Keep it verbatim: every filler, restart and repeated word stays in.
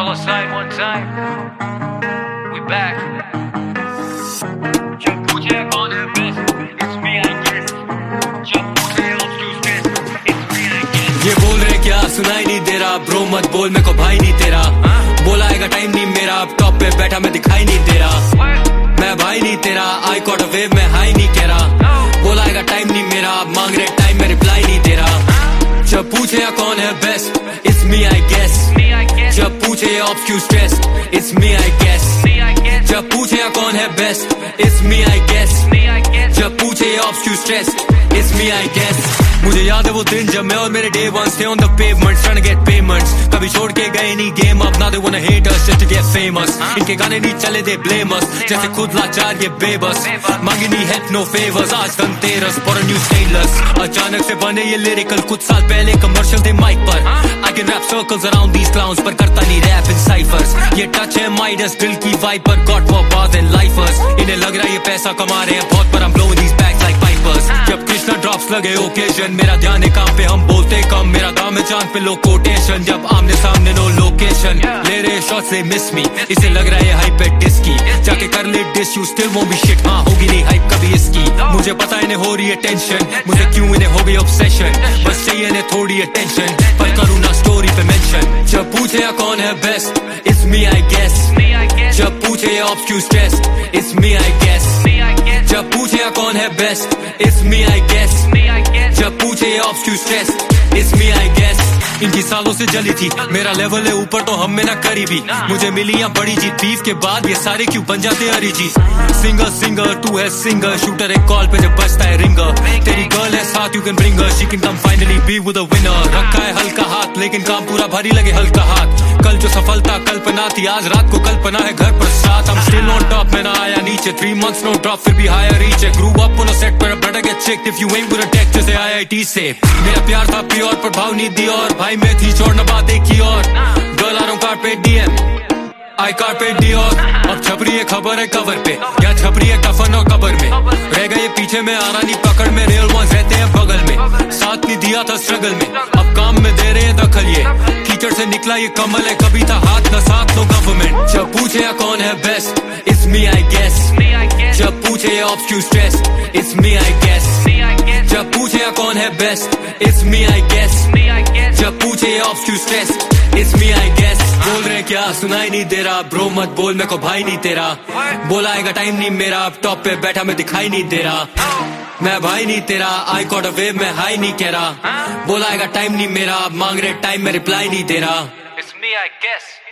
Dollar sign one time. We back. जब पूछे कौन है best, it's me I guess. जब पूछे obtuse guess, it's me I guess. ये बोल रहे क्या सुनाई नहीं दे रहा, ब्रो मत बोल मेरे को भाई नहीं तेरा. बोला आएगा टाइम नहीं मेरा, अब टॉप पे बैठा मैं दिखाई नहीं दे रहा. मैं भाई नहीं तेरा, आई कॉट अ वेव में हाई नहीं कह रहा. बोला आएगा टाइम नहीं मेरा, मांग रहे टाइम में रिप्लाई नहीं दे रहा. जब पूछे या कौन है best, it's me I guess. जब पूछे obscures stress, it's me I guess. जब पूछे या कौन है best, it's me I guess. जब पूछे obscures stress, it's me I guess. मुझे याद है वो दिन जब मैं और मेरे डे वंस थे on the pavements trying to get payments. कभी छोड़ के गए नहीं गेम, अब ना they wanna hate us just to get famous. इनके गाने नहीं चले दे ब्लेम अस, जैसे खुद लाचार ये बेबस. मांगी नहीं हेल्प नो फेवर्स, आज Dhanteras for a new status. अचानक से बने ये लिरिकल, कुछ साल पहले कमर्शियल थे माइक पर. I can rap circles around these clowns, पर करता नहीं रैप इन साइफर्स. ये टच है माइडस दिल की वाइब पर, गॉड फॉर बात एंड लाइफर्स. इन्हें लग रहा है ये पैसा कमा रहे हैं बहुत, पर I'm blowing these bags like pipers. जब कृष्णा ड्रॉप्स लगे ओकेजन, मेरा ध्यान है काम पे हम बोलते कम. मेरा दाम है चांद पे लो कोटेशन, जब आमने सामने नो लोकेशन. ले रहे शॉट्स से मिस मी, इसे लग रहा है हाइप है डिस्की. जाके कर ले diss you still won't be shit, हाँ होगी नहीं हाइप कभी इसकी. मुझे पता इन्हें हो रही है टेंशन, मुझे क्यों इन्हें हो गई ऑब्सेशन. बस चाहिए इन्हें थोड़ी अटेंशन, पर करूँ ना स्टोरी पे मेंशन. जब पूछे या कौन है best, it's me I guess. जब पूछे obscures stress, it's me I guess. जब पूछे या कौन है best, it's me I guess. जब पूछे obscures stress, it's me I guess. इनकी सालों से जली थी, मेरा लेवल है ऊपर तो हम में ना करीबी. मुझे मिली या बड़ी जीत, बीफ के बाद ये सारे क्यों बन जाते अरिजीत. सिंगर सिंगर तू है सिंगर, शूटर एक कॉल पे जब बजता है रिंगर. तेरी गर्ल है साथ, you can bring her, she can come finally be with a winner. रखा है हल्का हाथ, लेकिन काम पूरा भारी लगे हल्का हाथ. कल जो सफलता कल्पना थी, आज रात को कल्पना है घर पर साथ. हम स्टिल ऑन टॉप, मैं ना आया नीचे. थ्री मंथ्स नो ड्रॉप, फिर भी हायर रीच है. Grew up on a set पर better get checked if you am with a tech, जैसे आई आई टी से. मेरा प्यार था प्योर पर भाव नहीं दी, और भाई मैं थी छोड़ना बात एक ही और. गर्ल आ रहा हूँ carpet DM, I carpet D और. अब छपरी है खबर है कवर पे, या छपरी है कफन और कबर में. रह गए पीछे में आना नहीं पकड़ में, रियल वंस रहते हैं बगल में. साथ नहीं दिया था स्ट्रगल में, अब काम में दे रहे हैं दखल. ये कीचड़ से निकला ये कमल है, कभी था हाथ न साथ नो गवर्नमेंट. जब पूछे या कौन है best, it's me I guess. जब पूछे obscures stress, it's me I guess. जब पूछे या कौन है best, it's me I guess. जब पूछे obscures stress, it's me I guess. बोल रहे क्या सुनाई नहीं दे रहा, ब्रो मत बोल मेरे को भाई नहीं तेरा. बोला आएगा टाइम नहीं मेरा, अब टॉप पे बैठा मैं दिखाई नहीं दे रहा. मैं भाई नहीं तेरा, आई कॉट अ वेव में हाई नहीं कह रहा. बोला आएगा टाइम नहीं मेरा, मांग रहे टाइम में रिप्लाई नहीं दे रहा. It's me I guess.